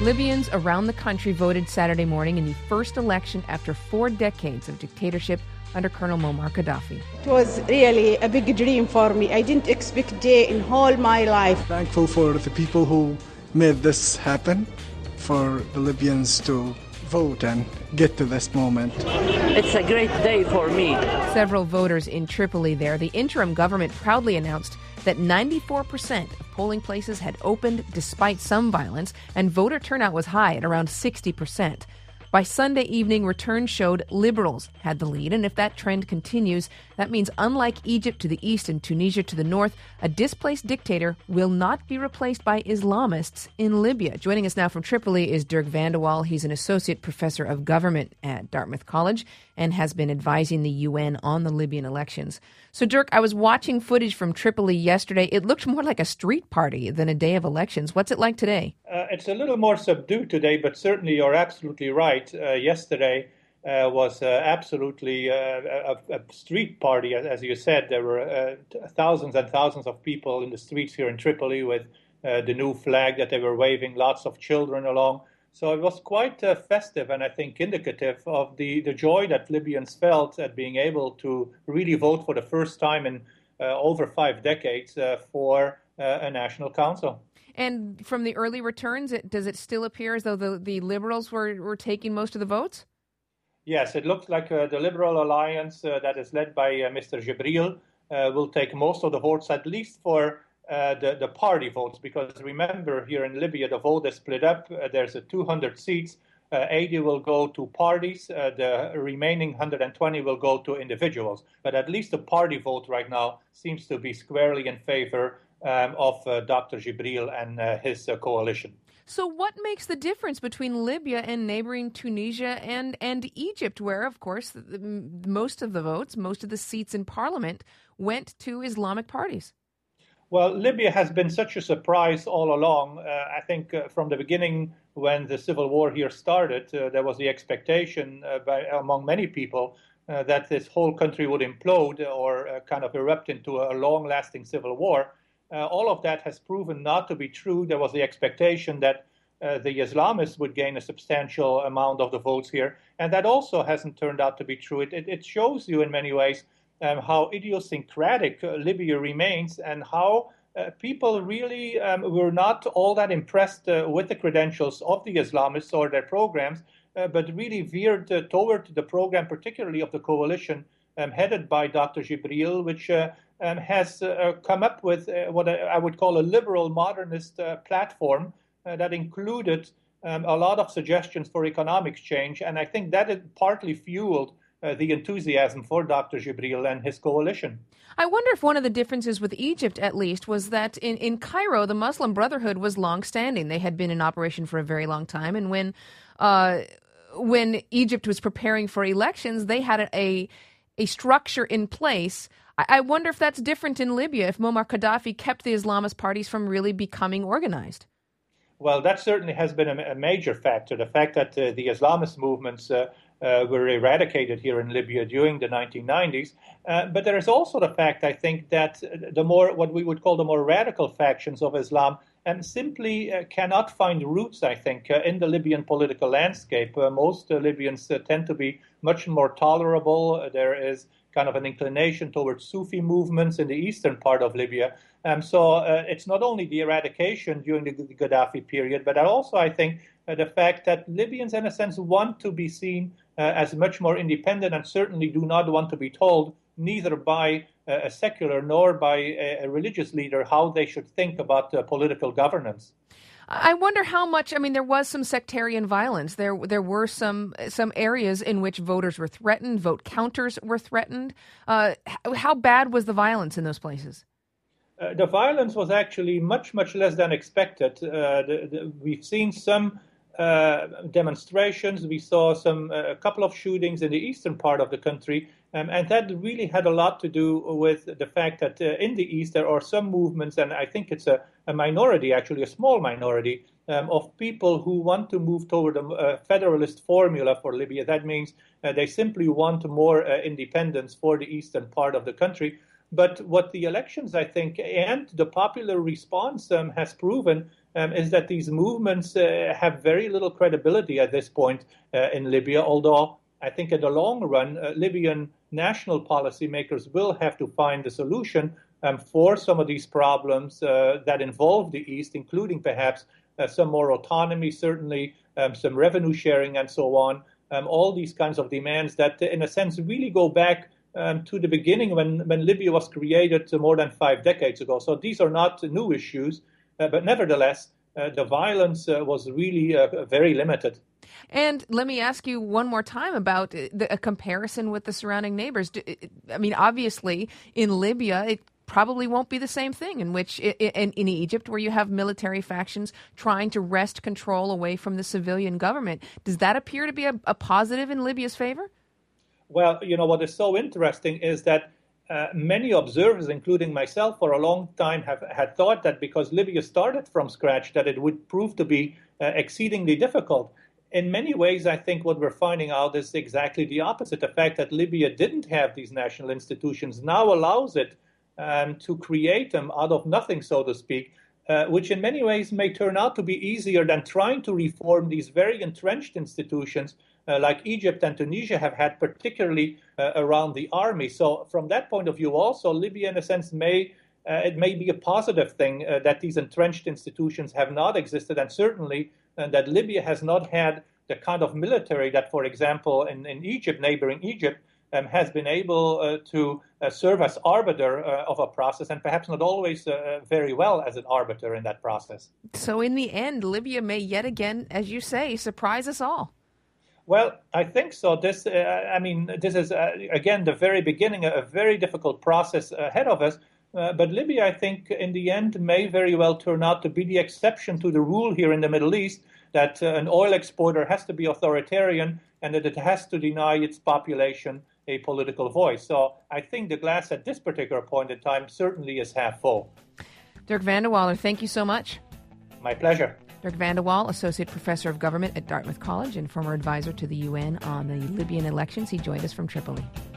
Libyans around the country voted Saturday morning in the first election after 4 decades of dictatorship under Colonel Muammar Gaddafi. It was really a big dream for me. I didn't expect day in all my life. Thankful for the people who made this happen, for the Libyans to vote and get to this moment. It's a great day for me. Several voters in Tripoli there. The interim government proudly announced that 94% of polling places had opened despite some violence, and voter turnout was high at around 60%. By Sunday evening, returns showed liberals had the lead, and if that trend continues, that means unlike Egypt to the east and Tunisia to the north, a displaced dictator will not be replaced by Islamists in Libya. Joining us now from Tripoli is Dirk van de Wal. He's an associate professor of government at Dartmouth College and has been advising the UN on the Libyan elections. So, Dirk, I was watching footage from Tripoli yesterday. It looked more like a street party than a day of elections. What's it like today? It's a little more subdued today, but certainly you're absolutely right. Yesterday was absolutely a street party, as you said. There were thousands and thousands of people in the streets here in Tripoli with the new flag that they were waving, lots of children along. So it was quite festive and I think indicative of the joy that Libyans felt at being able to really vote for the first time in over 5 decades for a national council. And from the early returns, does it still appear as though the Liberals were taking most of the votes? Yes, it looks like the Liberal Alliance that is led by Mr. Jibril will take most of the votes, at least for the party votes, because remember, here in Libya, the vote is split up. There's 200 seats. 80 will go to parties. The remaining 120 will go to individuals. But at least the party vote right now seems to be squarely in favor of Dr. Jibril and his coalition. So what makes the difference between Libya and neighboring Tunisia and Egypt, where, of course, most of the votes, most of the seats in parliament went to Islamic parties? Well, Libya has been such a surprise all along. I think from the beginning, when the civil war here started, there was the expectation among many people that this whole country would implode or kind of erupt into a long-lasting civil war. All of that has proven not to be true. There was the expectation that the Islamists would gain a substantial amount of the votes here, and that also hasn't turned out to be true. It shows you in many ways how idiosyncratic Libya remains and how people really were not all that impressed with the credentials of the Islamists or their programs, but really veered toward the program, particularly of the coalition headed by Dr. Jibril, which has come up with what I would call a liberal modernist platform that included a lot of suggestions for economic change. And I think that it partly fueled the enthusiasm for Dr. Jibril and his coalition. I wonder if one of the differences with Egypt, at least, was that in Cairo, the Muslim Brotherhood was long-standing. They had been in operation for a very long time. And when Egypt was preparing for elections, they had a structure in place. I wonder if that's different in Libya, if Muammar Gaddafi kept the Islamist parties from really becoming organized. Well, that certainly has been a major factor, the fact that the Islamist movements were eradicated here in Libya during the 1990s. But there is also the fact, I think, that what we would call the more radical factions of Islam simply cannot find roots, I think, in the Libyan political landscape. Most Libyans tend to be much more tolerable. There is kind of an inclination towards Sufi movements in the eastern part of Libya. So it's not only the eradication during the Gaddafi period, but also, I think, the fact that Libyans, in a sense, want to be seen as much more independent and certainly do not want to be told, neither by a secular nor by a religious leader, how they should think about political governance. I wonder how much, there was some sectarian violence. There were some areas in which voters were threatened, vote counters were threatened. How bad was the violence in those places? The violence was actually much, much less than expected. We've seen some demonstrations. We saw a couple of shootings in the eastern part of the country. And that really had a lot to do with the fact that in the East there are some movements, and I think it's a minority, actually a small minority, of people who want to move toward a federalist formula for Libya. That means they simply want more independence for the eastern part of the country. But what the elections, I think, and the popular response has proven is that these movements have very little credibility at this point in Libya, although I think in the long run, Libyan national policymakers will have to find a solution for some of these problems that involve the East, including perhaps some more autonomy, certainly some revenue sharing and so on. All these kinds of demands that, in a sense, really go back to the beginning when Libya was created more than 5 decades ago. So these are not new issues, but nevertheless, the violence was really very limited. And let me ask you one more time about a comparison with the surrounding neighbors. I mean, obviously, in Libya, it probably won't be the same thing in which in Egypt, where you have military factions trying to wrest control away from the civilian government. Does that appear to be a positive in Libya's favor? Well, what is so interesting is that many observers, including myself, for a long time had thought that because Libya started from scratch, that it would prove to be exceedingly difficult. In many ways, I think what we're finding out is exactly the opposite. The fact that Libya didn't have these national institutions now allows it to create them out of nothing, so to speak, which in many ways may turn out to be easier than trying to reform these very entrenched institutions like Egypt and Tunisia have had, particularly around the army. So from that point of view also, Libya, in a sense, it may be a positive thing that these entrenched institutions have not existed, and certainly that Libya has not had the kind of military that, for example, in Egypt, neighboring Egypt, has been able to serve as arbiter of a process, and perhaps not always very well as an arbiter in that process. So in the end, Libya may yet again, as you say, surprise us all. Well, I think so. This is, again, the very beginning, a very difficult process ahead of us. But Libya, I think, in the end, may very well turn out to be the exception to the rule here in the Middle East, that an oil exporter has to be authoritarian and that it has to deny its population a political voice. So I think the glass at this particular point in time certainly is half full. Dirk van de Walle, thank you so much. My pleasure. Dirk van de Walle, Associate Professor of Government at Dartmouth College and former advisor to the UN on the Libyan elections. He joined us from Tripoli.